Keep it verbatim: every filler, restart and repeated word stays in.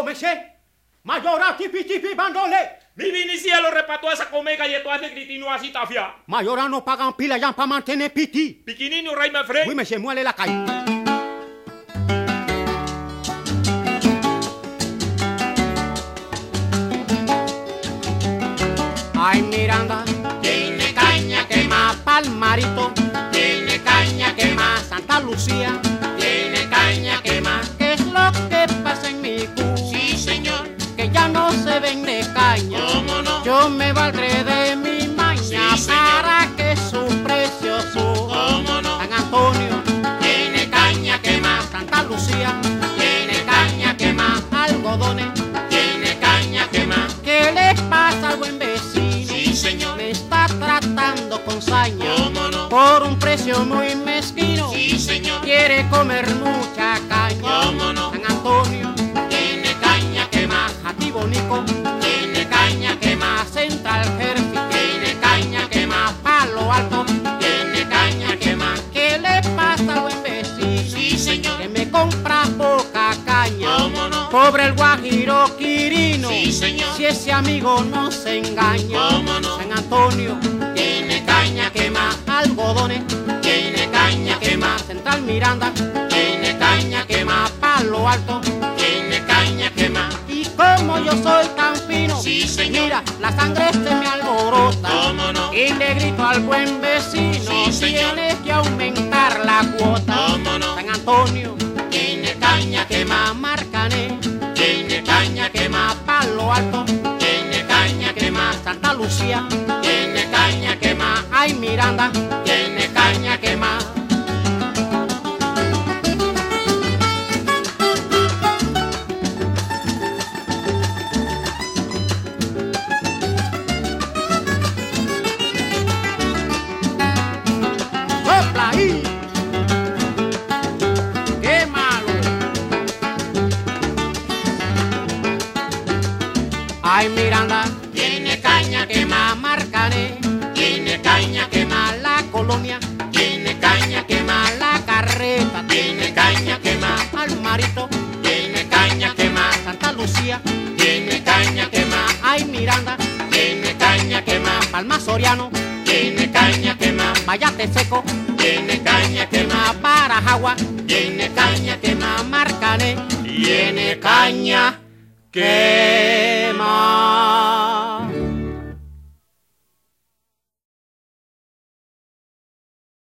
mesé. Mayora tipi tipi bandole. Mi vinicielo repató esa comega y esto hace gritino así tafia. Mayora no pagan pila ya para mantener piti. Piquinino rey me frey. Oui, mesé, muele la calle. Ay, Miranda, Tiene caña quema, Palmarito, tiene caña quema, Santa Lucía, tiene caña quema. ¿qué es lo que pasa en mi cu? Sí, señor, Que ya no se vende caña. ¿cómo no? Yo me valdré de mi maña Sí, señor. para que su precio suba. ¿Cómo no? San Antonio, Tiene caña quema, Santa Lucía, tiene caña quema, algodones. tiene caña quema. ¿Qué le pasa al buen vecino? Sí, señor, Me está tratando con saña ¿cómo no? por un precio muy mezquino. Sí, señor, Quiere comer mucha caña. ¿cómo no? San Antonio, Tiene caña quema, Jati Bonico, tiene caña quema, Central Jersey, tiene caña quema, Palo Alto. tiene caña quema. ¿Qué le pasa al buen vecino? Sí, señor, Que me compra poca caña. ¿cómo no? Pobre el guajiro Quirino. Sí, señor, Si ese amigo no se engaña. ¿cómo no? San Antonio, Tiene caña quema, algodones. tiene caña quema, Central Miranda, tiene caña quema, Palo Alto. tiene caña quema. Y como yo soy tan fino, Sí, señor, mira, la sangre se me alborota. ¿cómo no? Y le grito al buen vecino, Sí, señor. tienes que aumentar la cuota. ¿Cómo no? San Antonio, Tiene caña quema, Marcané, tiene caña quema, Palo Alto, tiene caña quema, Santa Lucía, tiene caña quema, ay Miranda, tiene caña quema. sopla ahí. Qué malo. Ay Miranda, Tiene caña quema, Marcané, tiene caña quema, la colonia, tiene caña quema, la carreta, tiene caña quema, al marito, tiene caña quema, Santa Lucía, tiene caña quema, ay Miranda, tiene caña quema, Palma Soriano, tiene caña quema, Vallate Seco, tiene caña quema, Barajagua, tiene caña quema, Marcané, tiene caña quema.